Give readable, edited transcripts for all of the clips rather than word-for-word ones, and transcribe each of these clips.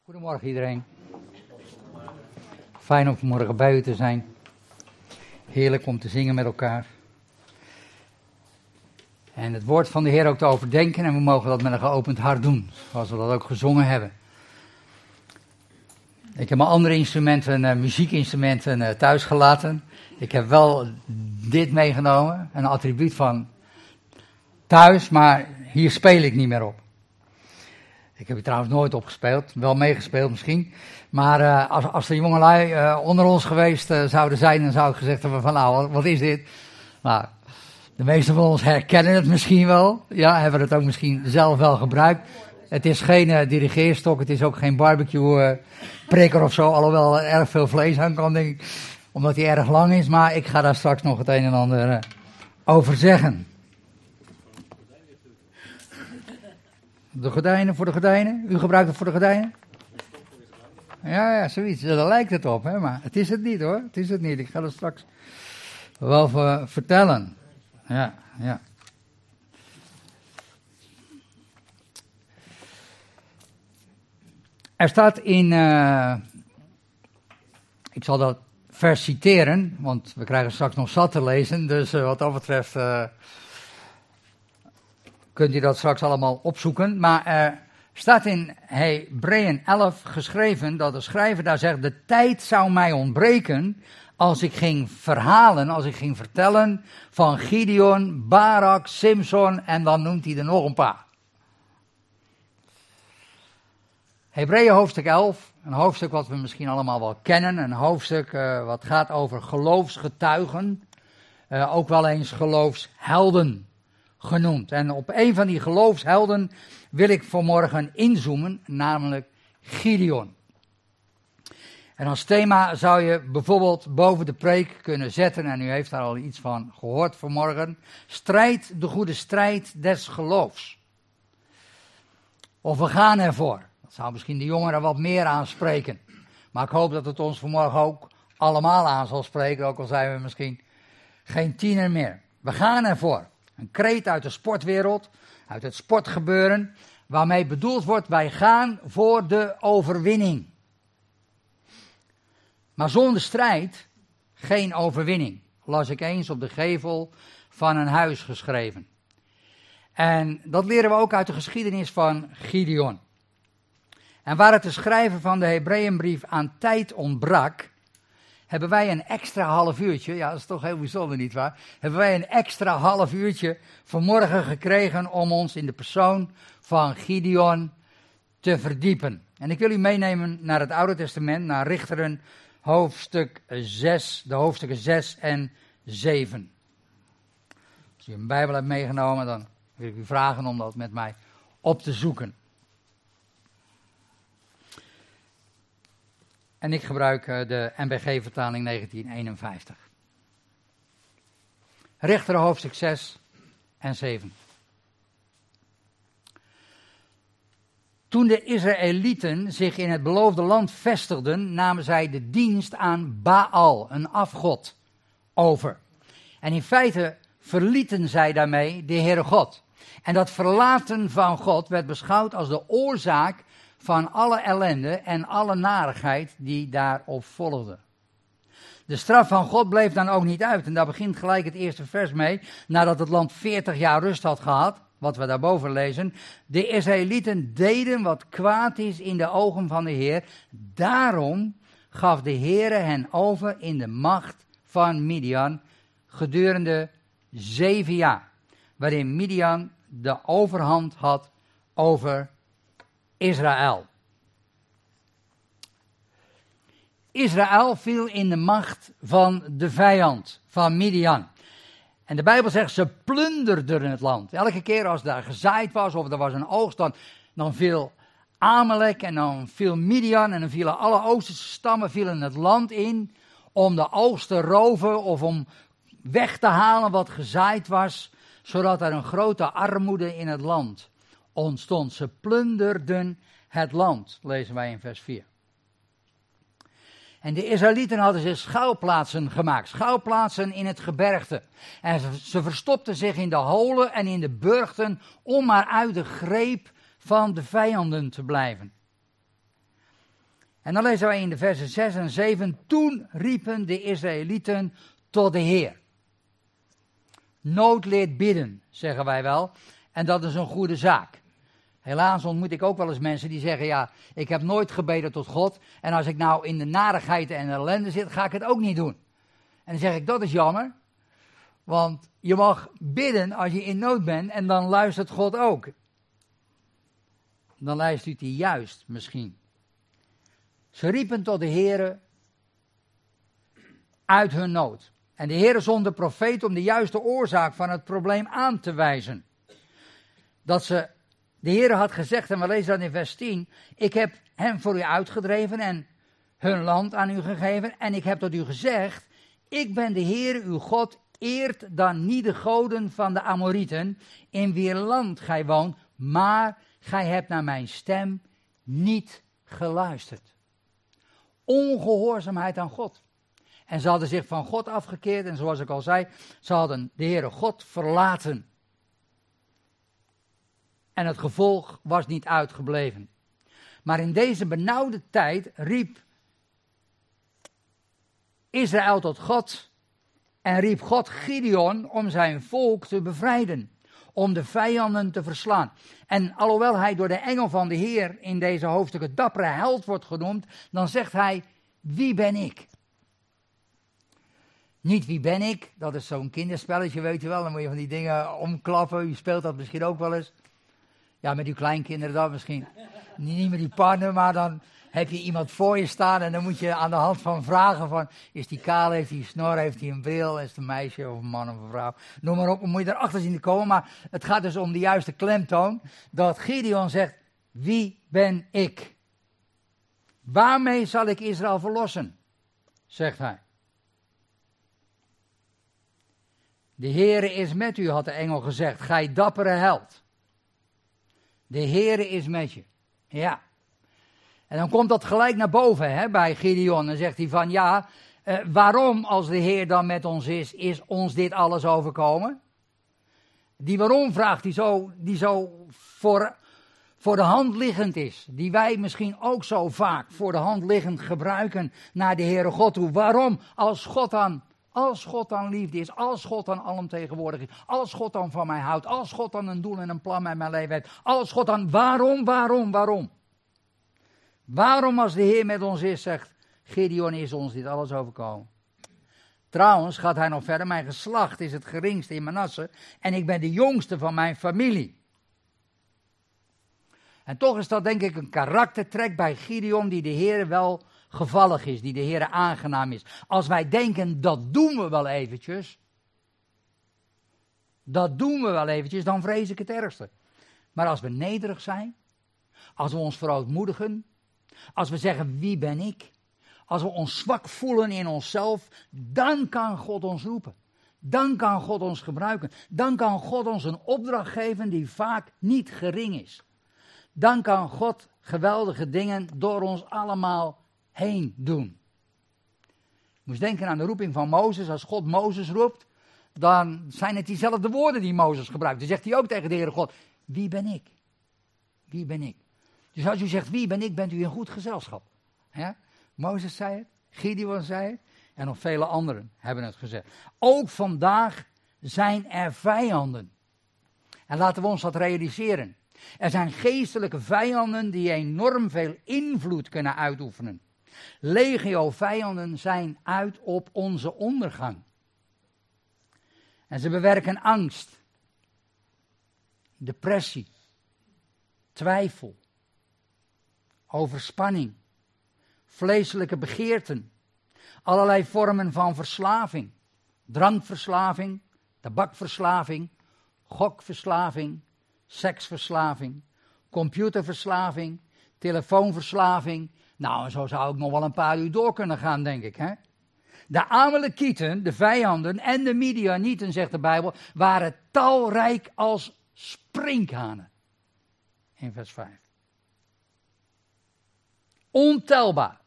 Goedemorgen iedereen. Fijn om vanmorgen bij u te zijn. Heerlijk om te zingen met elkaar. En het woord van de Heer ook te overdenken. En we mogen dat met een geopend hart doen. Zoals we dat ook gezongen hebben. Ik heb mijn andere instrumenten, muziekinstrumenten thuis gelaten. Ik heb wel dit meegenomen. Een attribuut van thuis. Maar hier speel ik niet meer op. Ik heb hier trouwens nooit opgespeeld, wel meegespeeld misschien. Maar als er jongelui onder ons geweest zouden zijn, dan zou ik gezegd hebben van nou, wat is dit? Nou, de meesten van ons herkennen het misschien wel. Ja, hebben het ook misschien zelf wel gebruikt. Het is geen dirigeerstok, het is ook geen barbecue prikker of zo. Alhoewel er erg veel vlees aan kan, denk ik. Omdat hij erg lang is, maar ik ga daar straks nog het een en ander over zeggen. De gordijnen voor de gordijnen? U gebruikt het voor de gordijnen? Ja, zoiets. Daar lijkt het op, hè? Maar het is het niet hoor. Het is het niet. Ik ga het straks wel vertellen. Ja. Er staat in, ik zal dat vers citeren, want we krijgen straks nog zat te lezen. Dus wat dat betreft kunt u dat straks allemaal opzoeken. Maar er staat in Hebreeën 11 geschreven dat de schrijver daar zegt: de tijd zou mij ontbreken als ik ging verhalen, als ik ging vertellen van Gideon, Barak, Simson en dan noemt hij er nog een paar. Hebreeën hoofdstuk 11, een hoofdstuk wat we misschien allemaal wel kennen, een hoofdstuk wat gaat over geloofsgetuigen, ook wel eens geloofshelden genoemd. En op een van die geloofshelden wil ik vanmorgen inzoomen, namelijk Gideon. En als thema zou je bijvoorbeeld boven de preek kunnen zetten, en u heeft daar al iets van gehoord vanmorgen: strijd de goede strijd des geloofs. Of we gaan ervoor. Dat zou misschien de jongeren wat meer aanspreken. Maar ik hoop dat het ons vanmorgen ook allemaal aan zal spreken, ook al zijn we misschien geen tiener meer. We gaan ervoor. Een kreet uit de sportwereld, uit het sportgebeuren, waarmee bedoeld wordt: wij gaan voor de overwinning. Maar zonder strijd geen overwinning, las ik eens op de gevel van een huis geschreven. En dat leren we ook uit de geschiedenis van Gideon. En waar het de schrijver van de Hebreeënbrief aan tijd ontbrak, hebben wij een extra half uurtje, ja dat is toch heel bijzonder nietwaar, hebben wij een extra half uurtje vanmorgen gekregen om ons in de persoon van Gideon te verdiepen. En ik wil u meenemen naar het Oude Testament, naar Richteren hoofdstuk 6, de hoofdstukken 6 en 7. Als u een Bijbel hebt meegenomen, dan wil ik u vragen om dat met mij op te zoeken. En ik gebruik de NBG-vertaling 1951. Richteren hoofdstuk 6 en 7. Toen de Israëlieten zich in het beloofde land vestigden, namen zij de dienst aan Baal, een afgod, over. En in feite verlieten zij daarmee de Heere God. En dat verlaten van God werd beschouwd als de oorzaak van alle ellende en alle narigheid die daarop volgde. De straf van God bleef dan ook niet uit. En daar begint gelijk het eerste vers mee. Nadat het land 40 jaar rust had gehad, wat we daarboven lezen. De Israëlieten deden wat kwaad is in de ogen van de Heer. Daarom gaf de Heere hen over in de macht van Midian gedurende 7 jaar. Waarin Midian de overhand had over Israël. Israël viel in de macht van de vijand, van Midian. En de Bijbel zegt, ze plunderden het land. Elke keer als daar gezaaid was of er was een oogst, dan viel Amalek en dan viel Midian en dan vielen alle Oosterse stammen vielen het land in om de oogst te roven of om weg te halen wat gezaaid was, zodat er een grote armoede in het land ontstond. Ze plunderden het land, lezen wij in vers 4. En de Israëlieten hadden zich schuilplaatsen gemaakt, schuilplaatsen in het gebergte. En ze verstopten zich in de holen en in de burchten om maar uit de greep van de vijanden te blijven. En dan lezen wij in de versen 6 en 7. Toen riepen de Israëlieten tot de Heer. Nood leert bidden, zeggen wij wel. En dat is een goede zaak. Helaas ontmoet ik ook wel eens mensen die zeggen, ja, ik heb nooit gebeden tot God. En als ik nou in de narigheid en de ellende zit, ga ik het ook niet doen. En dan zeg ik, dat is jammer. Want je mag bidden als je in nood bent en dan luistert God ook. Dan luistert hij juist misschien. Ze riepen tot de Heere uit hun nood. En de Heere zond de profeet om de juiste oorzaak van het probleem aan te wijzen. De Heere had gezegd, en we lezen dat in vers 10, ik heb hen voor u uitgedreven en hun land aan u gegeven. En ik heb tot u gezegd, ik ben de Heere uw God, eert dan niet de goden van de Amorieten, in wier land gij woont, maar gij hebt naar mijn stem niet geluisterd. Ongehoorzaamheid aan God. En ze hadden zich van God afgekeerd en zoals ik al zei, ze hadden de Heere God verlaten. En het gevolg was niet uitgebleven. Maar in deze benauwde tijd riep Israël tot God en riep God Gideon om zijn volk te bevrijden, om de vijanden te verslaan. En alhoewel hij door de engel van de Heer in deze hoofdstukken dappere held wordt genoemd, dan zegt hij, wie ben ik? Niet wie ben ik, dat is zo'n kinderspelletje, weet je wel, dan moet je van die dingen omklappen, u speelt dat misschien ook wel eens. Ja, met uw kleinkinderen dan misschien. Niet met uw partner, maar dan heb je iemand voor je staan en dan moet je aan de hand van vragen van, is die kaal, heeft hij een snor, heeft hij een bril, is het een meisje of een man of een vrouw, noem maar op, dan moet je erachter zien te komen. Maar het gaat dus om de juiste klemtoon, dat Gideon zegt, wie ben ik? Waarmee zal ik Israël verlossen? Zegt hij. De Heere is met u, had de engel gezegd, gij dappere held. De Heere is met je. Ja. En dan komt dat gelijk naar boven bij Gideon. Dan zegt hij van ja, waarom als de Heer dan met ons is ons dit alles overkomen? Die waarom vraagt die zo voor de hand liggend is. Die wij misschien ook zo vaak voor de hand liggend gebruiken naar de Heere God toe. Waarom als God dan liefde is, als God dan alomtegenwoordig is, als God dan van mij houdt, als God dan een doel en een plan met mijn leven heeft, als God dan, waarom? Waarom als de Heer met ons is, zegt Gideon, is ons dit alles overkomen. Trouwens gaat hij nog verder, mijn geslacht is het geringste in Manasse en ik ben de jongste van mijn familie. En toch is dat denk ik een karaktertrek bij Gideon die de Heer wel gevallig is, die de Heer aangenaam is. Als wij denken, dat doen we wel eventjes, dan vrees ik het ergste. Maar als we nederig zijn, als we ons verootmoedigen, als we zeggen, wie ben ik? Als we ons zwak voelen in onszelf, dan kan God ons roepen. Dan kan God ons gebruiken. Dan kan God ons een opdracht geven die vaak niet gering is. Dan kan God geweldige dingen door ons allemaal heen doen. Ik moest denken aan de roeping van Mozes. Als God Mozes roept, dan zijn het diezelfde woorden die Mozes gebruikt. Dan zegt hij ook tegen de Heere God, wie ben ik? Wie ben ik? Dus als u zegt wie ben ik, bent u in goed gezelschap. Ja? Mozes zei het, Gideon zei het en nog vele anderen hebben het gezegd. Ook vandaag zijn er vijanden. En laten we ons dat realiseren. Er zijn geestelijke vijanden die enorm veel invloed kunnen uitoefenen. Legio vijanden zijn uit op onze ondergang. En ze bewerken angst, depressie, twijfel, overspanning, vleeselijke begeerten, allerlei vormen van verslaving, drankverslaving, tabakverslaving, gokverslaving, seksverslaving, computerverslaving, telefoonverslaving. Nou, en zo zou ik nog wel een paar uur door kunnen gaan, denk ik. Hè? De Amalekieten, de vijanden en de Midianieten, zegt de Bijbel, waren talrijk als sprinkhanen. In vers 5. Ontelbaar.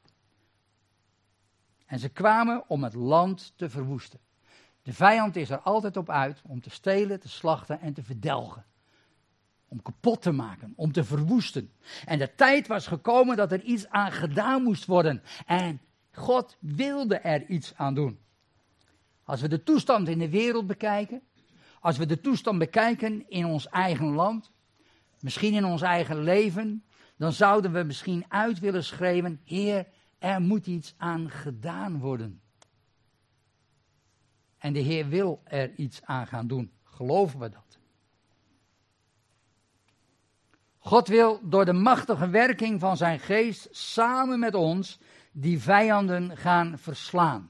En ze kwamen om het land te verwoesten. De vijand is er altijd op uit om te stelen, te slachten en te verdelgen. om kapot te maken, om te verwoesten. En de tijd was gekomen dat er iets aan gedaan moest worden. En God wilde er iets aan doen. Als we de toestand in de wereld bekijken, als we de toestand bekijken in ons eigen land, misschien in ons eigen leven, dan zouden we misschien uit willen schreeuwen: Heer, er moet iets aan gedaan worden. En de Heer wil er iets aan gaan doen. Geloven we dat? God wil door de machtige werking van zijn geest samen met ons die vijanden gaan verslaan.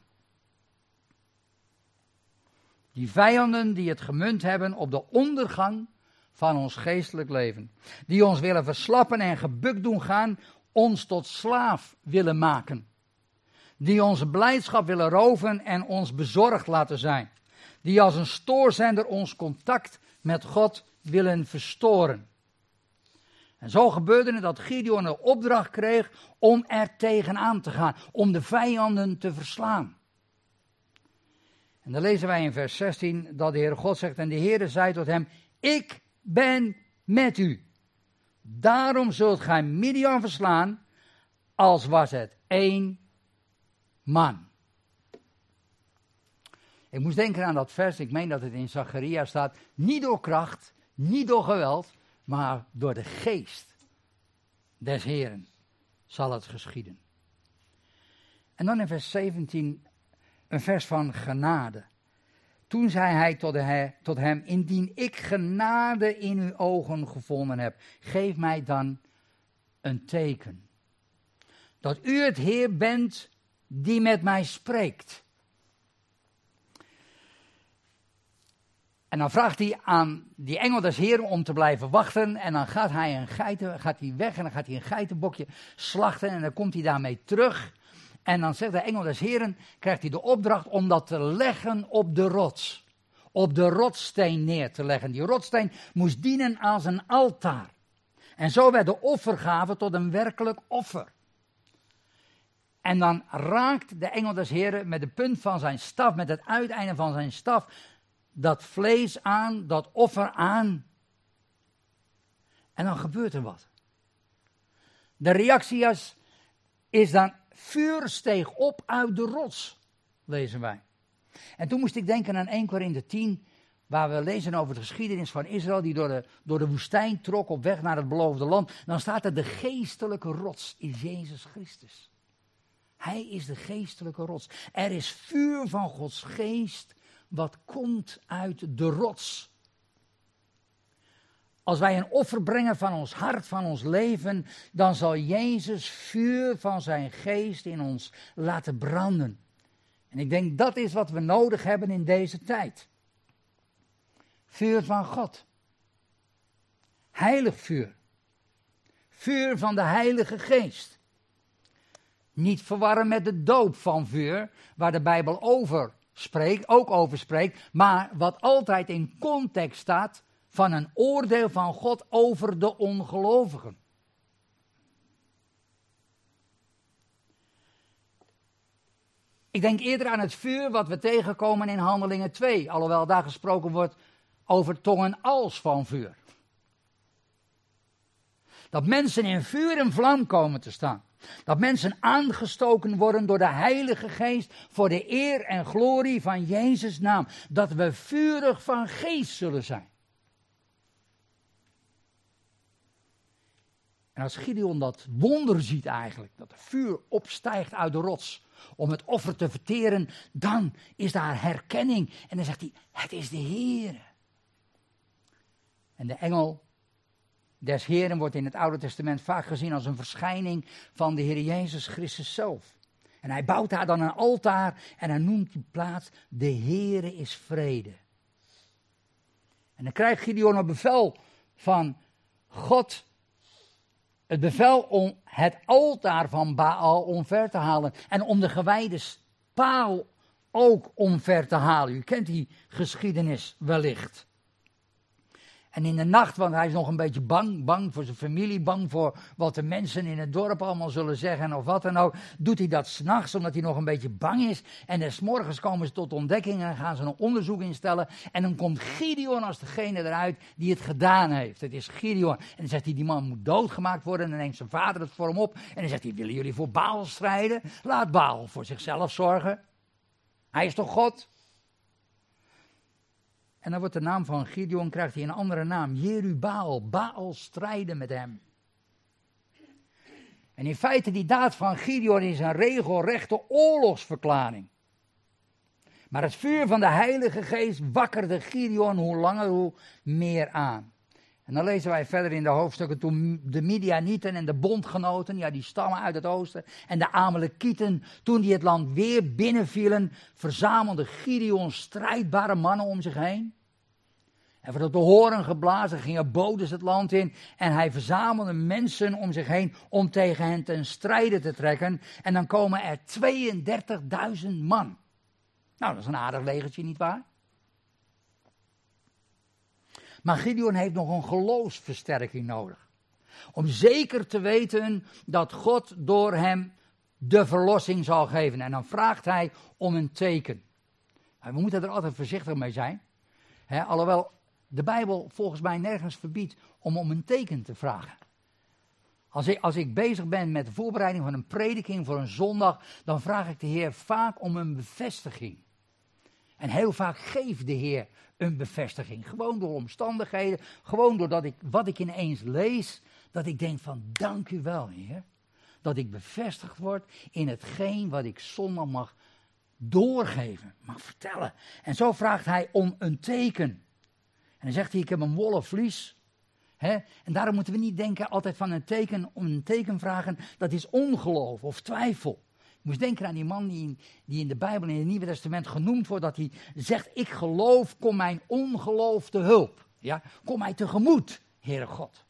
Die vijanden die het gemunt hebben op de ondergang van ons geestelijk leven. Die ons willen verslappen en gebukt doen gaan, ons tot slaaf willen maken. Die onze blijdschap willen roven en ons bezorgd laten zijn. Die als een stoorzender ons contact met God willen verstoren. En zo gebeurde het dat Gideon de opdracht kreeg om er tegenaan te gaan. Om de vijanden te verslaan. En dan lezen wij in vers 16 dat de Heere God zegt: en de Heere zei tot hem: ik ben met u. Daarom zult gij Midian verslaan, als was het 1 man. Ik moest denken aan dat vers, ik meen dat het in Zacharia staat: niet door kracht, niet door geweld, maar door de geest des Heeren zal het geschieden. En dan in vers 17 een vers van genade. Toen zei hij tot hem: indien ik genade in uw ogen gevonden heb, geef mij dan een teken. Dat u het Heer bent die met mij spreekt. En dan vraagt hij aan die engel des Heeren om te blijven wachten. En dan gaat hij weg en dan gaat hij een geitenbokje slachten. En dan komt hij daarmee terug. En dan zegt de engel des Heeren, krijgt hij de opdracht om dat te leggen op de rots. Op de rotssteen neer te leggen. Die rotssteen moest dienen als een altaar. En zo werd de offergave tot een werkelijk offer. En dan raakt de engel des Heeren met de punt van zijn staf, met het uiteinde van zijn staf, dat vlees aan, dat offer aan. En dan gebeurt er wat. De reactie is dan: vuur steeg op uit de rots, lezen wij. En toen moest ik denken aan 1 Korinthe 10, waar we lezen over de geschiedenis van Israël, die door de woestijn trok op weg naar het beloofde land. Dan staat er: de geestelijke rots is Jezus Christus. Hij is de geestelijke rots. Er is vuur van Gods geest wat komt uit de rots. Als wij een offer brengen van ons hart, van ons leven, dan zal Jezus vuur van zijn geest in ons laten branden. En ik denk dat is wat we nodig hebben in deze tijd. Vuur van God. Heilig vuur. Vuur van de Heilige Geest. Niet verwarren met de doop van vuur, waar de Bijbel ook over spreekt, maar wat altijd in context staat van een oordeel van God over de ongelovigen. Ik denk eerder aan het vuur wat we tegenkomen in Handelingen 2, alhoewel daar gesproken wordt over tongen als van vuur. Dat mensen in vuur en vlam komen te staan. Dat mensen aangestoken worden door de Heilige Geest voor de eer en glorie van Jezus' naam. Dat we vurig van geest zullen zijn. En als Gideon dat wonder ziet eigenlijk, dat er vuur opstijgt uit de rots om het offer te verteren, dan is daar herkenning. En dan zegt hij: het is de Heer. En de engel des Heeren wordt in het Oude Testament vaak gezien als een verschijning van de Heer Jezus Christus zelf. En hij bouwt daar dan een altaar en hij noemt die plaats: de Heere is vrede. En dan krijgt Gideon een bevel van God, het bevel om het altaar van Baal omver te halen en om de gewijde paal ook omver te halen. U kent die geschiedenis wellicht. En in de nacht, want hij is nog een beetje bang voor zijn familie, bang voor wat de mensen in het dorp allemaal zullen zeggen of wat dan ook, doet hij dat 's nachts omdat hij nog een beetje bang is. En des morgens komen ze tot ontdekking en gaan ze een onderzoek instellen. En dan komt Gideon als degene eruit die het gedaan heeft. Het is Gideon. En dan zegt hij, die man moet doodgemaakt worden. En dan neemt zijn vader het voor hem op. En dan zegt hij, willen jullie voor Baal strijden? Laat Baal voor zichzelf zorgen. Hij is toch God? En dan wordt de naam van Gideon, krijgt hij een andere naam. Jerubbaal, Baal strijden met hem. En in feite die daad van Gideon is een regelrechte oorlogsverklaring. Maar het vuur van de Heilige Geest wakkerde Gideon hoe langer hoe meer aan. En dan lezen wij verder in de hoofdstukken, toen de Midianieten en de bondgenoten, ja die stammen uit het oosten, en de Amalekieten, toen die het land weer binnenvielen, verzamelde Gideon strijdbare mannen om zich heen. En werd op de horen geblazen, gingen bodes het land in, en hij verzamelde mensen om zich heen om tegen hen ten strijde te trekken. En dan komen er 32.000 man. Nou, dat is een aardig legertje, nietwaar? Maar Gideon heeft nog een geloofsversterking nodig. Om zeker te weten dat God door hem de verlossing zal geven. En dan vraagt hij om een teken. We moeten er altijd voorzichtig mee zijn. Alhoewel de Bijbel volgens mij nergens verbiedt om een teken te vragen. Als ik bezig ben met de voorbereiding van een prediking voor een zondag, dan vraag ik de Heer vaak om een bevestiging. En heel vaak geeft de Heer een bevestiging. Gewoon door omstandigheden. Gewoon doordat wat ik ineens lees. Dat ik denk van dank u wel Heer. Dat ik bevestigd word in hetgeen wat ik zondag mag doorgeven. Mag vertellen. En zo vraagt hij om een teken. En dan zegt hij ik heb een wollen vlies. En daarom moeten we niet denken altijd van om een teken vragen. Dat is ongeloof of twijfel. Je moest denken aan die man die in de Bijbel, in het Nieuwe Testament genoemd wordt, dat hij zegt, ik geloof, kom mijn ongeloof te hulp. Ja? Kom mij tegemoet, Heere God.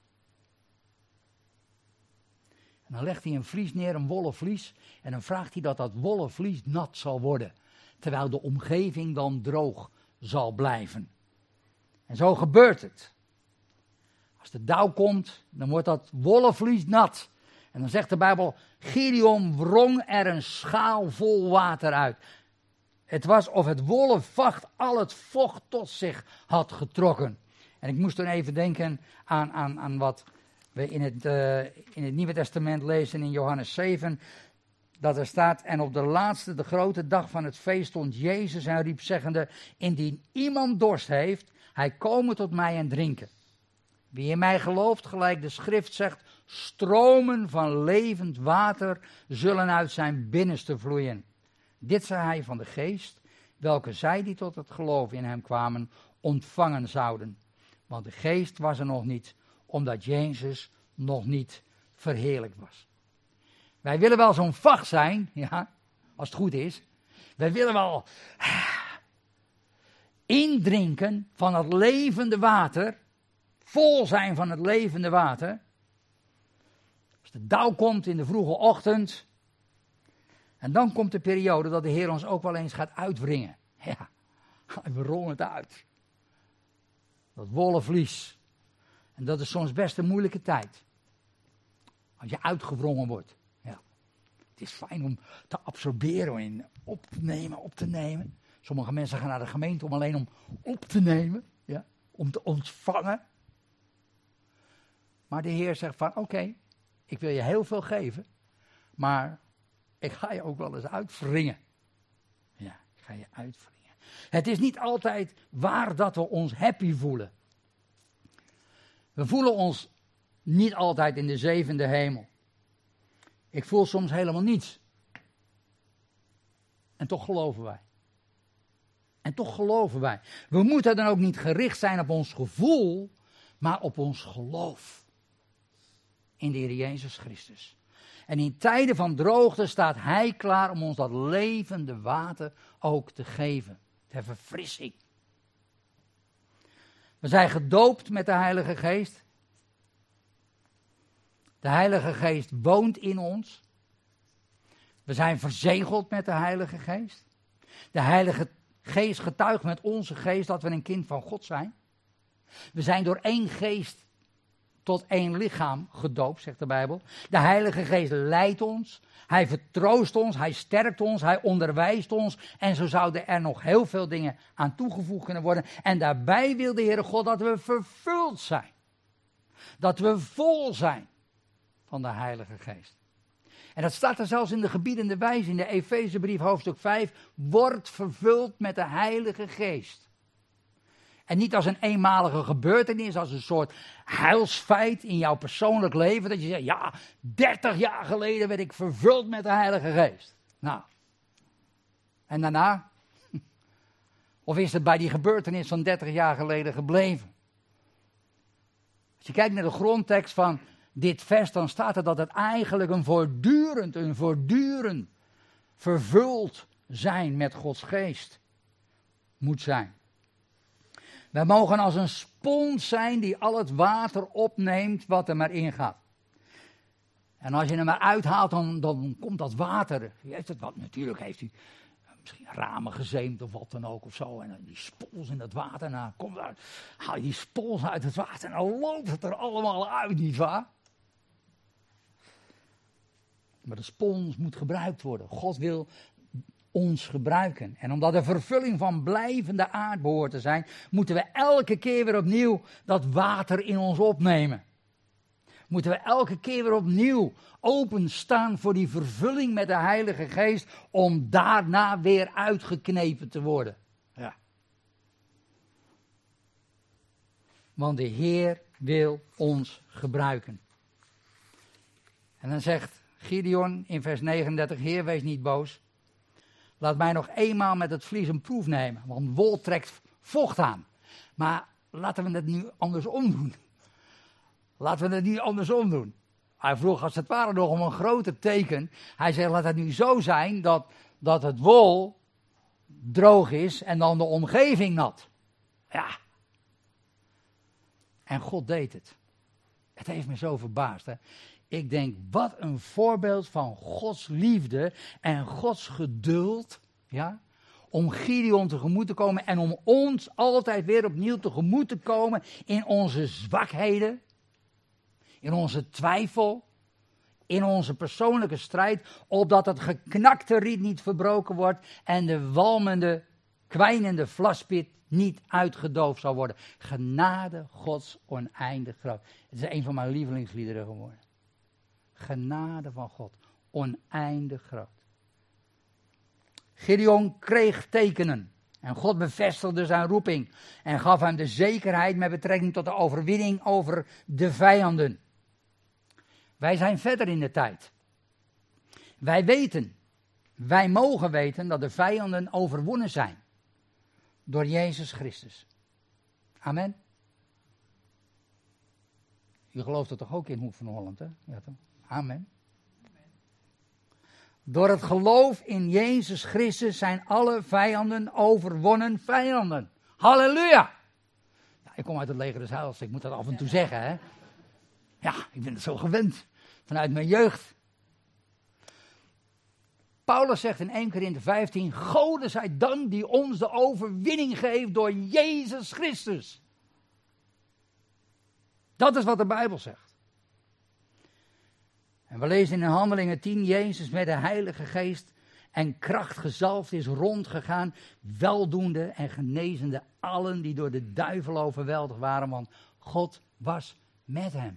En dan legt hij een vlies neer, een wollen vlies, en dan vraagt hij dat wollen vlies nat zal worden, terwijl de omgeving dan droog zal blijven. En zo gebeurt het. Als de dauw komt, dan wordt dat wollen vlies nat. En dan zegt de Bijbel, Gideon wrong er een schaal vol water uit. Het was of het wollen vacht al het vocht tot zich had getrokken. En ik moest dan even denken aan wat we in het Nieuwe Testament lezen in Johannes 7. Dat er staat, en op de laatste, de grote dag van het feest stond Jezus en riep zeggende, indien iemand dorst heeft, hij kome tot mij en drinken. Wie in mij gelooft, gelijk de schrift zegt, stromen van levend water zullen uit zijn binnenste vloeien. Dit zei hij van de geest, welke zij die tot het geloof in hem kwamen, ontvangen zouden. Want de geest was er nog niet, omdat Jezus nog niet verheerlijkt was. Wij willen wel zo'n vacht zijn, ja, als het goed is. Wij willen wel indrinken van het levende water, vol zijn van het levende water. Als de dauw komt in de vroege ochtend. En dan komt de periode dat de Heer ons ook wel eens gaat uitwringen. Ja, we rollen het uit. Dat wollen vlies. En dat is soms best een moeilijke tijd. Als je uitgewrongen wordt. Ja. Het is fijn om te absorberen en op te nemen. Sommige mensen gaan naar de gemeente om alleen om op te nemen. Ja, om te ontvangen. Maar de Heer zegt van oké, ik wil je heel veel geven, maar ik ga je ook wel eens uitwringen. Ja, ik ga je uitwringen. Het is niet altijd waar dat we ons happy voelen. We voelen ons niet altijd in de zevende hemel. Ik voel soms helemaal niets. En toch geloven wij. En toch geloven wij. We moeten dan ook niet gericht zijn op ons gevoel, maar op ons geloof. In de Heer Jezus Christus. En in tijden van droogte staat Hij klaar om ons dat levende water ook te geven. Ter verfrissing. We zijn gedoopt met de Heilige Geest. De Heilige Geest woont in ons. We zijn verzegeld met de Heilige Geest. De Heilige Geest getuigt met onze geest dat we een kind van God zijn. We zijn door één geest tot één lichaam gedoopt, zegt de Bijbel. De Heilige Geest leidt ons, hij vertroost ons, hij sterkt ons, hij onderwijst ons. En zo zouden er nog heel veel dingen aan toegevoegd kunnen worden. En daarbij wil de Heere God dat we vervuld zijn. Dat we vol zijn van de Heilige Geest. En dat staat er zelfs in de gebiedende wijze in de Efezebrief hoofdstuk 5. Wordt vervuld met de Heilige Geest. En niet als een eenmalige gebeurtenis, als een soort heilsfeit in jouw persoonlijk leven. Dat je zegt, ja, 30 jaar geleden werd ik vervuld met de Heilige Geest. Nou, en daarna? Of is het bij die gebeurtenis van 30 jaar geleden gebleven? Als je kijkt naar de grondtekst van dit vers, dan staat er dat het eigenlijk een voortdurend vervuld zijn met Gods Geest moet zijn. Wij mogen als een spons zijn die al het water opneemt wat er maar ingaat. En als je hem maar uithaalt, dan komt dat water. Natuurlijk heeft hij misschien ramen gezeemd of wat dan ook of zo. En die spons in dat water, en dan haal je die spons uit het water en dan loopt het er allemaal uit, nietwaar? Maar de spons moet gebruikt worden. God wil ons gebruiken. En omdat er vervulling van blijvende aard behoort te zijn, moeten we elke keer weer opnieuw dat water in ons opnemen. Moeten we elke keer weer opnieuw openstaan voor die vervulling met de Heilige Geest, om daarna weer uitgeknepen te worden. Ja. Want de Heer wil ons gebruiken. En dan zegt Gideon in vers 39, Heer, wees niet boos. Laat mij nog eenmaal met het vlies een proef nemen, want wol trekt vocht aan. Maar laten we het nu andersom doen. Laten we het nu andersom doen. Hij vroeg als het ware nog om een groter teken. Hij zegt, laat het nu zo zijn dat het wol droog is en dan de omgeving nat. Ja. En God deed het. Het heeft me zo verbaasd. Hè? Ik denk, wat een voorbeeld van Gods liefde en Gods geduld, ja, om Gideon tegemoet te komen en om ons altijd weer opnieuw tegemoet te komen in onze zwakheden, in onze twijfel, in onze persoonlijke strijd, opdat het geknakte riet niet verbroken wordt en de walmende, kwijnende vlaspit niet uitgedoofd zal worden. Genade Gods oneindig groot. Het is een van mijn lievelingsliederen geworden. Genade van God, oneindig groot. Gideon kreeg tekenen en God bevestigde zijn roeping en gaf hem de zekerheid met betrekking tot de overwinning over de vijanden. Wij zijn verder in de tijd. Wij mogen weten dat de vijanden overwonnen zijn door Jezus Christus. Amen. U gelooft er toch ook in Hoek van Holland, hè? Ja, toch? Amen. Door het geloof in Jezus Christus zijn alle vijanden overwonnen vijanden. Halleluja! Ja, ik kom uit het leger des heils, ik moet dat af en toe zeggen, hè. Ja, ik ben het zo gewend, vanuit mijn jeugd. Paulus zegt in 1 Korinthe 15, Gode zij dank die ons de overwinning geeft door Jezus Christus. Dat is wat de Bijbel zegt. En we lezen in Handelingen 10, Jezus met de Heilige Geest en kracht gezalfd is rondgegaan, weldoende en genezende allen die door de duivel overweldigd waren, want God was met hem.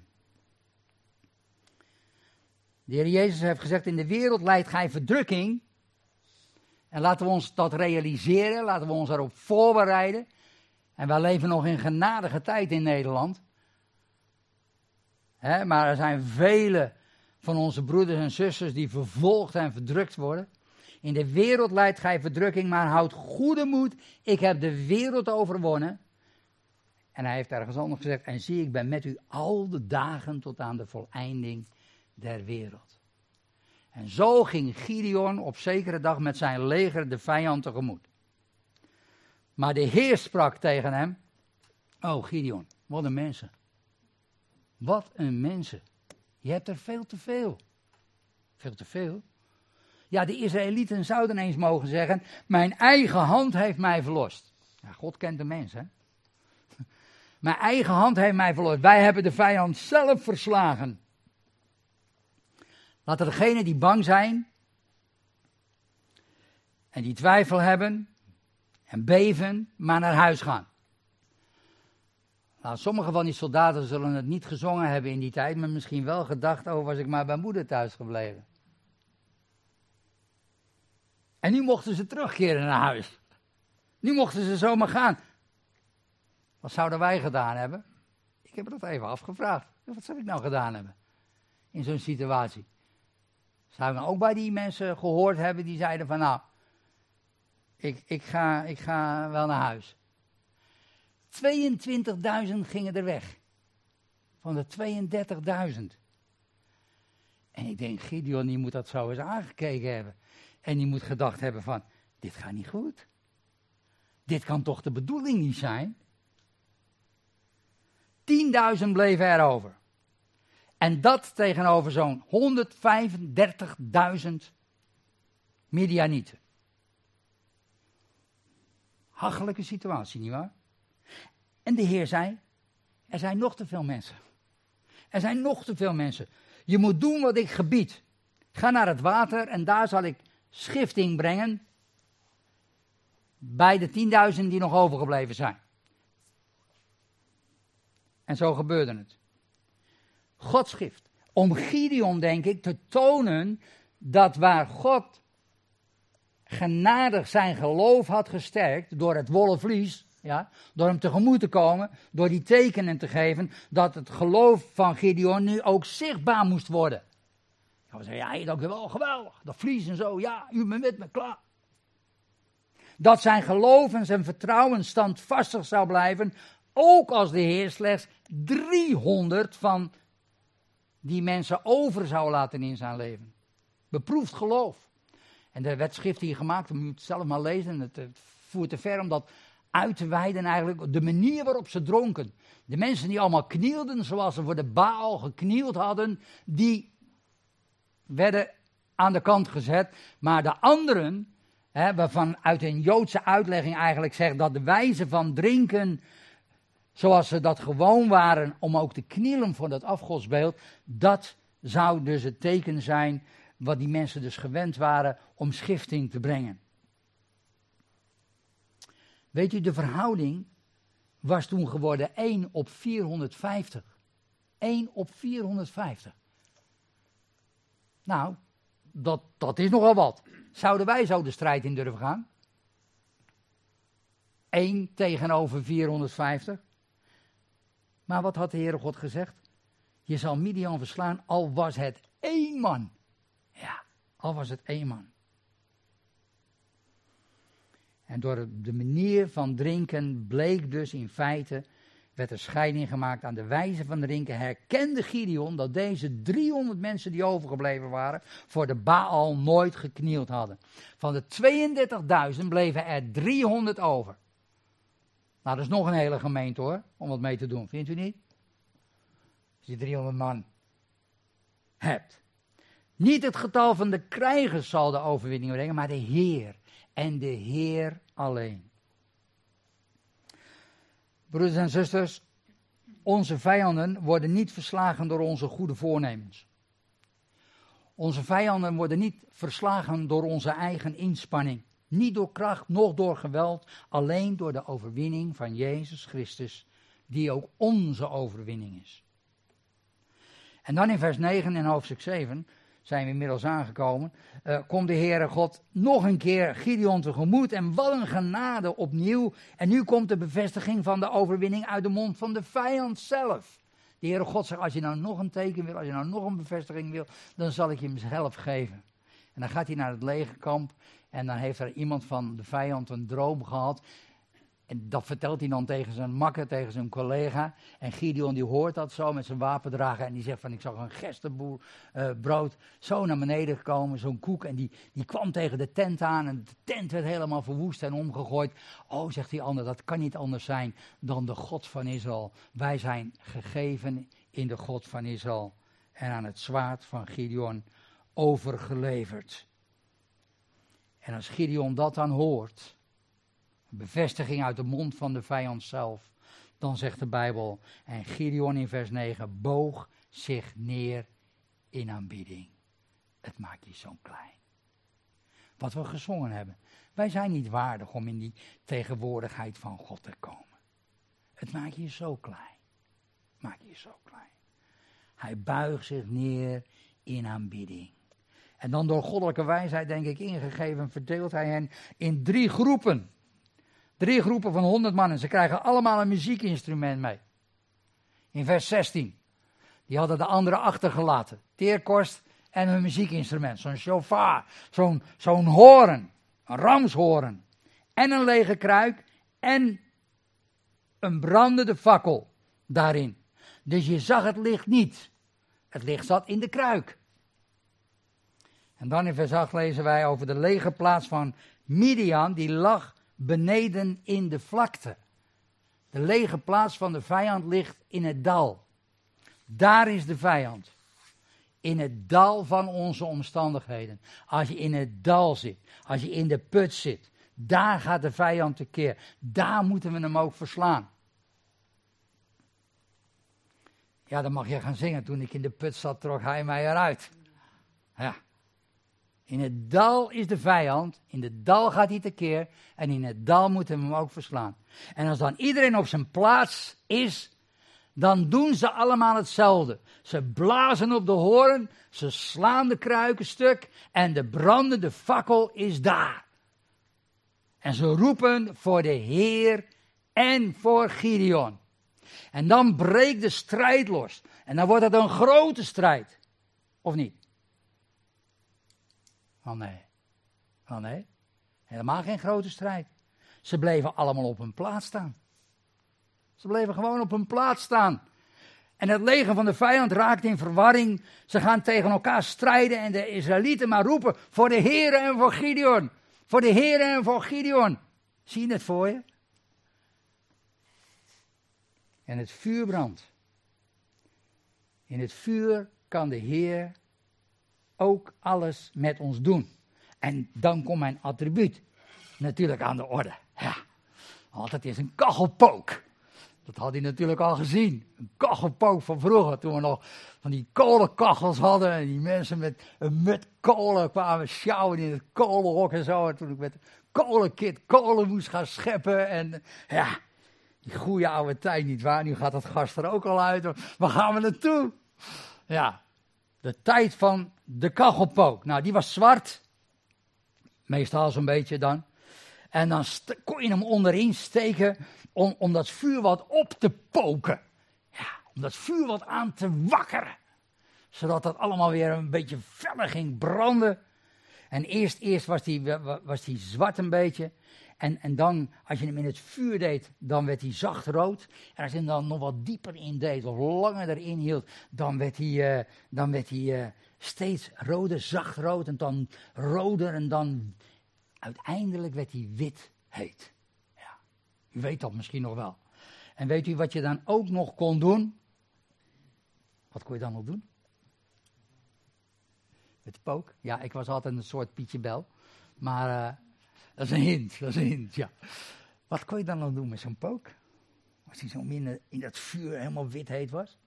De Heer Jezus heeft gezegd, in de wereld lijdt gij verdrukking. En laten we ons dat realiseren, laten we ons daarop voorbereiden. En wij leven nog in genadige tijd in Nederland. Maar er zijn vele van onze broeders en zusters die vervolgd en verdrukt worden. In de wereld lijdt gij verdrukking, maar houd goede moed. Ik heb de wereld overwonnen. En hij heeft ergens anders gezegd, en zie, ik ben met u al de dagen tot aan de voleinding der wereld. En zo ging Gideon op zekere dag met zijn leger de vijand tegemoet. Maar de Heer sprak tegen hem, oh Gideon, wat een mensen. Wat een mensen. Je hebt er veel te veel. Veel te veel? Ja, de Israëlieten zouden eens mogen zeggen, mijn eigen hand heeft mij verlost. Ja, God kent de mens, hè. Mijn eigen hand heeft mij verlost. Wij hebben de vijand zelf verslagen. Laten degenen die bang zijn en die twijfel hebben en beven, maar naar huis gaan. Nou, sommige van die soldaten zullen het niet gezongen hebben in die tijd, maar misschien wel gedacht, oh, was ik maar bij moeder thuis gebleven. En nu mochten ze terugkeren naar huis. Nu mochten ze zomaar gaan. Wat zouden wij gedaan hebben? Ik heb dat even afgevraagd. Wat zou ik nou gedaan hebben in zo'n situatie? Zou ik nou ook bij die mensen gehoord hebben die zeiden van nou, ik ga wel naar huis. 22.000 gingen er weg. Van de 32.000. En ik denk, Gideon die moet dat zo eens aangekeken hebben. En die moet gedacht hebben van, dit gaat niet goed. Dit kan toch de bedoeling niet zijn? 10.000 bleven er over. En dat tegenover zo'n 135.000 Midianieten. Hachelijke situatie, nietwaar? En de Heer zei, er zijn nog te veel mensen. Er zijn nog te veel mensen. Je moet doen wat ik gebied. Ga naar het water en daar zal ik schifting brengen bij de 10.000 die nog overgebleven zijn. En zo gebeurde het. God schift. Om Gideon, denk ik, te tonen dat waar God genadig zijn geloof had gesterkt door het wollen vlies, ja, door hem tegemoet te komen, door die tekenen te geven, dat het geloof van Gideon nu ook zichtbaar moest worden. We zeggen, ja, dank u wel, geweldig, dat vlies en zo, ja, u bent met me, klaar. Dat zijn geloof en zijn vertrouwen standvastig zou blijven, ook als de Heer slechts 300 van die mensen over zou laten in zijn leven. Beproefd geloof. En er werd schrift hier gemaakt, moet je het zelf maar lezen, het voert te ver om dat uit te wijden eigenlijk, de manier waarop ze dronken. De mensen die allemaal knielden, zoals ze voor de Baal geknield hadden, die werden aan de kant gezet. Maar de anderen, waarvan uit een Joodse uitlegging eigenlijk zegt dat de wijze van drinken, zoals ze dat gewoon waren om ook te knielen voor dat afgodsbeeld, dat zou dus het teken zijn wat die mensen dus gewend waren om schifting te brengen. Weet u, de verhouding was toen geworden 1 op 450. 1 op 450. Nou, dat is nogal wat. Zouden wij zo de strijd in durven gaan? 1 tegenover 450. Maar wat had de Heere God gezegd? Je zal Midian verslaan, al was het 1 man. Ja, al was het 1 man. En door de manier van drinken bleek dus in feite, werd er scheiding gemaakt aan de wijze van drinken. Herkende Gideon dat deze 300 mensen die overgebleven waren, voor de Baal nooit geknield hadden. Van de 32.000 bleven er 300 over. Nou, dat is nog een hele gemeente hoor, om wat mee te doen, vindt u niet? Als je 300 man hebt. Niet het getal van de krijgers zal de overwinning brengen, maar de Heer. En de Heer alleen. Broeders en zusters, onze vijanden worden niet verslagen door onze goede voornemens. Onze vijanden worden niet verslagen door onze eigen inspanning. Niet door kracht, noch door geweld, alleen door de overwinning van Jezus Christus, die ook onze overwinning is. En dan in vers 9 in hoofdstuk 7... zijn we inmiddels aangekomen, komt de Heere God nog een keer Gideon tegemoet en wat een genade opnieuw. En nu komt de bevestiging van de overwinning uit de mond van de vijand zelf. De Heere God zegt, als je nou nog een teken wil, als je nou nog een bevestiging wil, dan zal ik je mezelf geven. En dan gaat hij naar het legerkamp en dan heeft er iemand van de vijand een droom gehad. En dat vertelt hij dan tegen zijn makker, tegen zijn collega. En Gideon die hoort dat zo met zijn wapendrager. En die zegt van, ik zag een gerstebrood zo naar beneden komen, zo'n koek. En die kwam tegen de tent aan en de tent werd helemaal verwoest en omgegooid. Oh, zegt die ander, dat kan niet anders zijn dan de God van Israël. Wij zijn gegeven in de God van Israël. En aan het zwaard van Gideon overgeleverd. En als Gideon dat dan hoort, bevestiging uit de mond van de vijand zelf, Dan zegt de Bijbel, en Gideon in vers 9 boog zich neer in aanbidding. Het maakt je zo klein. Wat we gezongen hebben. Wij zijn niet waardig om in die tegenwoordigheid van God te komen. Het maakt je zo klein. Maakt je zo klein. Hij buigt zich neer in aanbidding. En dan door goddelijke wijsheid, denk ik, ingegeven, verdeelt hij hen in 3 groepen. 3 groepen van 100 mannen. Ze krijgen allemaal een muziekinstrument mee. In vers 16. Die hadden de anderen achtergelaten. Teerkorst en hun muziekinstrument. Zo'n shofar. Zo'n hoorn. Een ramshoorn. En een lege kruik. En een brandende fakkel daarin. Dus je zag het licht niet. Het licht zat in de kruik. En dan in vers 8 lezen wij over de lege plaats van Midian. Die lag beneden in de vlakte. De lege plaats van de vijand ligt in het dal. Daar is de vijand. In het dal van onze omstandigheden. Als je in het dal zit. Als je in de put zit. Daar gaat de vijand tekeer. Daar moeten we hem ook verslaan. Ja, dan mag je gaan zingen. Toen ik in de put zat, trok hij mij eruit. Ja. In het dal is de vijand. In het dal gaat hij tekeer. En in het dal moeten we hem ook verslaan. En als dan iedereen op zijn plaats is, dan doen ze allemaal hetzelfde. Ze blazen op de hoorn, ze slaan de kruiken stuk en de brandende fakkel is daar. En ze roepen voor de Heer en voor Gideon. En dan breekt de strijd los. En dan wordt het een grote strijd. Of niet? Wel nee. Wel nee. Helemaal geen grote strijd. Ze bleven allemaal op hun plaats staan. Ze bleven gewoon op hun plaats staan. En het leger van de vijand raakt in verwarring. Ze gaan tegen elkaar strijden en de Israëlieten maar roepen voor de Heer en voor Gideon. Voor de Heer en voor Gideon. Zie je het voor je? En het vuur brandt. In het vuur kan de Heer ook alles met ons doen. En dan komt mijn attribuut natuurlijk aan de orde. Ja, want het is een kachelpook. Dat had hij natuurlijk al gezien. Een kachelpook van vroeger, toen we nog van die kolenkachels hadden. En die mensen met kolen kwamen sjouwen in het kolenhok en zo. En toen ik met een kolenkit kolen moest gaan scheppen. En ja, die goede oude tijd niet waar. Nu gaat het gas er ook al uit. Waar gaan we naartoe? Ja, de tijd van de kachelpook. Nou, die was zwart. Meestal zo'n beetje dan. En dan kon je hem onderin steken om dat vuur wat op te poken. Ja, om dat vuur wat aan te wakkeren. Zodat dat allemaal weer een beetje feller ging branden. En eerst was die zwart een beetje. En dan, als je hem in het vuur deed, dan werd hij zacht rood. En als je hem dan nog wat dieper in deed, of langer erin hield, dan werd hij steeds roder, zacht rood. En dan roder en dan uiteindelijk werd hij wit heet. Ja, u weet dat misschien nog wel. En weet u wat je dan ook nog kon doen? Wat kon je dan nog doen? Met de pook? Ja, ik was altijd een soort Pietje Bel. Maar dat is een hint, ja. Wat kon je dan nog doen met zo'n pook? Als hij zo in dat vuur helemaal wit heet was?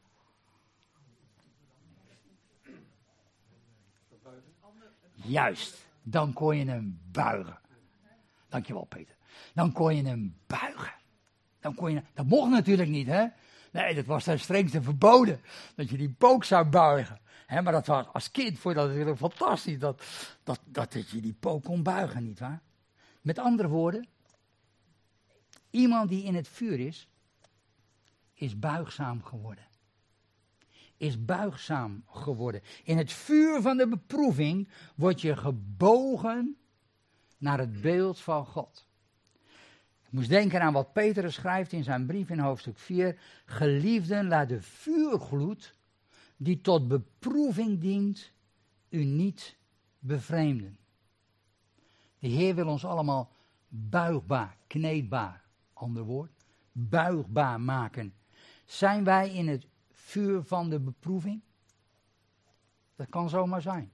Juist, dan kon je hem buigen. Dankjewel, Peter. Dan kon je hem buigen. Dat mocht natuurlijk niet, hè? Nee, dat was ten strengste verboden. Dat je die pook zou buigen. Hè, maar dat was, als kind vond je dat natuurlijk fantastisch. Dat je die pook kon buigen, nietwaar? Met andere woorden. Iemand die in het vuur is buigzaam geworden. Is buigzaam geworden. In het vuur van de beproeving word je gebogen naar het beeld van God. Ik moest denken aan wat Petrus schrijft in zijn brief in hoofdstuk 4. Geliefden, laat de vuurgloed die tot beproeving dient, u niet bevreemden. De Heer wil ons allemaal buigbaar, kneedbaar, ander woord, buigbaar maken. Zijn wij in het vuur van de beproeving? Dat kan zomaar zijn.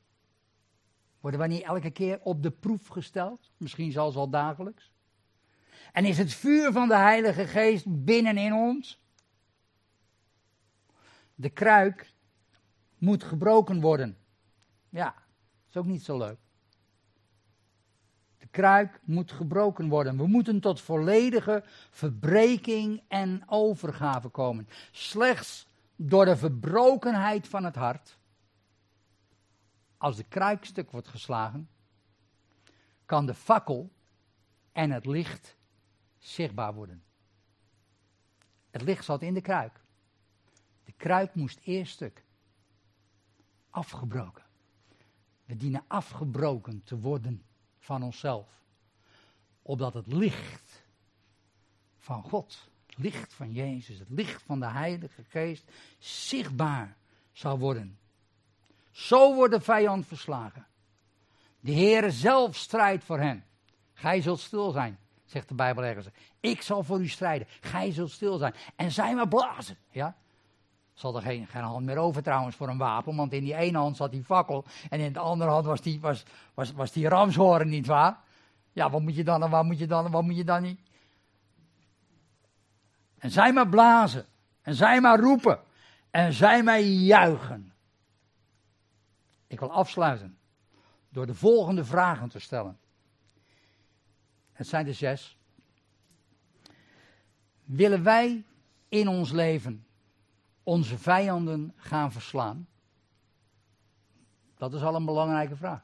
Worden wij niet elke keer op de proef gesteld? Misschien zelfs al dagelijks. En is het vuur van de Heilige Geest binnenin ons? De kruik moet gebroken worden. Ja, is ook niet zo leuk. De kruik moet gebroken worden. We moeten tot volledige verbreking en overgave komen. Slechts door de verbrokenheid van het hart, als de kruik stuk wordt geslagen, kan de fakkel en het licht zichtbaar worden. Het licht zat in de kruik. De kruik moest eerst stuk. Afgebroken. We dienen afgebroken te worden van onszelf. Opdat het licht van God, het licht van Jezus, het licht van de Heilige Geest zichtbaar zal worden. Zo wordt de vijand verslagen. De Heere zelf strijdt voor hem. Gij zult stil zijn, zegt de Bijbel ergens. Ik zal voor u strijden. Gij zult stil zijn. En zij maar blazen. Ja? Zal er geen hand meer over trouwens voor een wapen. Want in die ene hand zat die fakkel. En in de andere hand was die ramshoorn, nietwaar? Ja, wat moet je dan en wat moet je dan niet? En zij maar blazen. En zij maar roepen. En zij maar juichen. Ik wil afsluiten door de volgende vragen te stellen. Het zijn er 6. Willen wij in ons leven onze vijanden gaan verslaan? Dat is al een belangrijke vraag.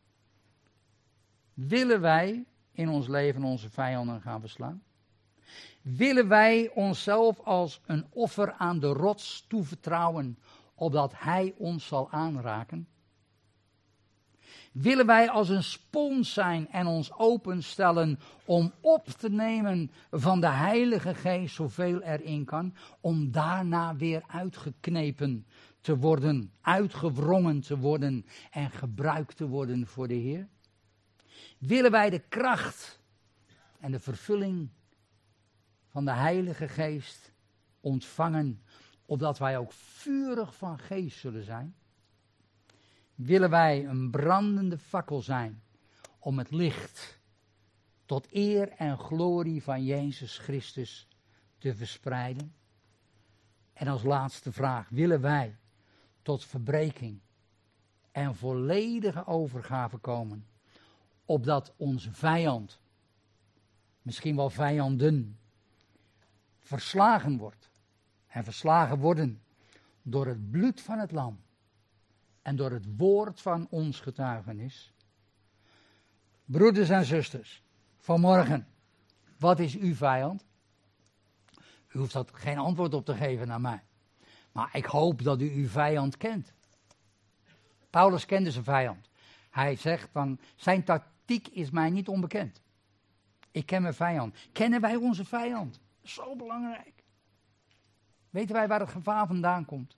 Willen wij in ons leven onze vijanden gaan verslaan? Willen wij onszelf als een offer aan de rots toevertrouwen, opdat hij ons zal aanraken? Willen wij als een spons zijn en ons openstellen om op te nemen van de Heilige Geest zoveel erin kan, om daarna weer uitgeknepen te worden, uitgewrongen te worden en gebruikt te worden voor de Heer? Willen wij de kracht en de vervulling van de Heilige Geest ontvangen, opdat wij ook vurig van geest zullen zijn? Willen wij een brandende fakkel zijn om het licht tot eer en glorie van Jezus Christus te verspreiden? En als laatste vraag, willen wij tot verbreking en volledige overgave komen, opdat onze vijand, misschien wel vijanden, verslagen wordt en verslagen worden door het bloed van het lam en door het woord van ons getuigenis? Broeders en zusters, vanmorgen, wat is uw vijand? U hoeft dat geen antwoord op te geven naar mij. Maar ik hoop dat u uw vijand kent. Paulus kende zijn vijand. Hij zegt van, zijn tactiek is mij niet onbekend. Ik ken mijn vijand. Kennen wij onze vijand? Zo belangrijk. Weten wij waar het gevaar vandaan komt?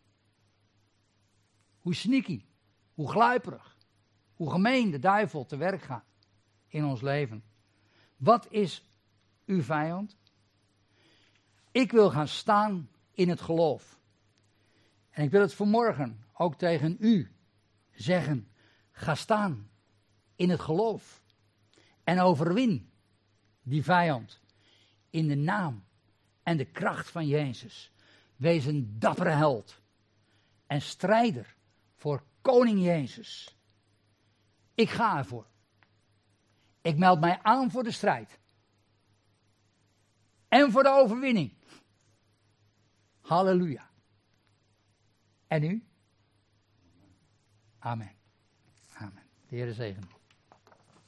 Hoe sneaky, hoe gluiperig, hoe gemeen de duivel te werk gaat in ons leven. Wat is uw vijand? Ik wil gaan staan in het geloof. En ik wil het vanmorgen ook tegen u zeggen. Ga staan in het geloof. En overwin die vijand in de naam en de kracht van Jezus. Wees een dappere held en strijder voor koning Jezus. Ik ga ervoor. Ik meld mij aan voor de strijd. En voor de overwinning. Halleluja. En u? Amen. Amen. De Heer zegen.